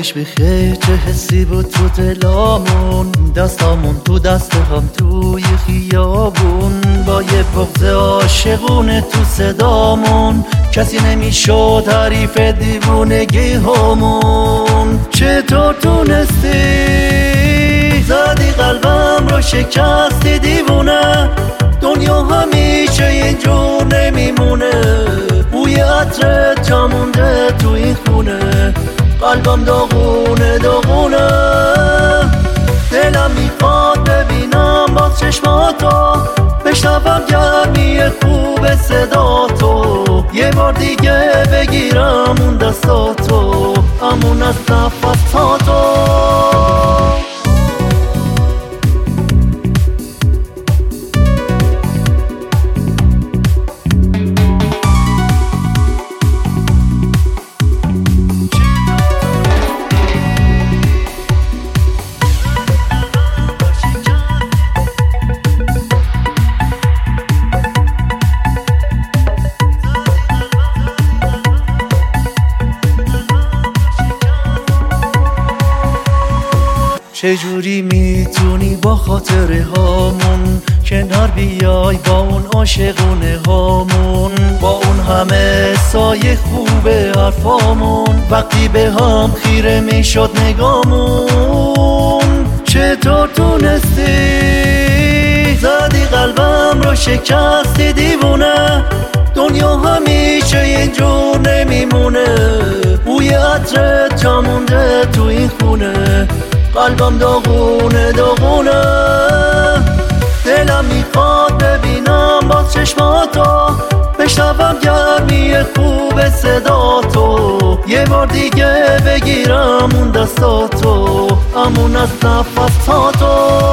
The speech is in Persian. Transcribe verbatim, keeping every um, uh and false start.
شبش بخیر، چه حسی بود تو دلامون، دستامون تو دست هم توی خیابون، با یه بغض عاشقونه تو صدامون، کسی نمیشد حریف دیوونگی همون. چطور تونستی زدی قلبم رو شکستی دیوونه، دنیا همیشه اینجور نمیمونه، بوی عطرت جا مونده تو این خونه، قلبم داغونه داغونه، دلم میخواد ببینم باز چشماتو، بشنوم گرمی خوب صداتو، یه بار دیگه بگیرم اون دستاتو، همون از نفساتو. چجوری میتونی با خاطره هامون کنار بیای با اون عاشقونه هامون، با اون همه سایه خوبه حرفامون، وقتی به هم خیره میشد نگامون. چطور تونستی زدی قلبم رو شکستی دیوونه، دنیا همیشه اینجور نمیمونه، بوی عطرت جا مونده تو این خونه، قلبم داغونه داغونه، دلم میخواد ببینم باز چشماتو، بشنوم گرمی خوب صداتو، یه بار دیگه بگیرم اون دستاتو، همون از نفساتو.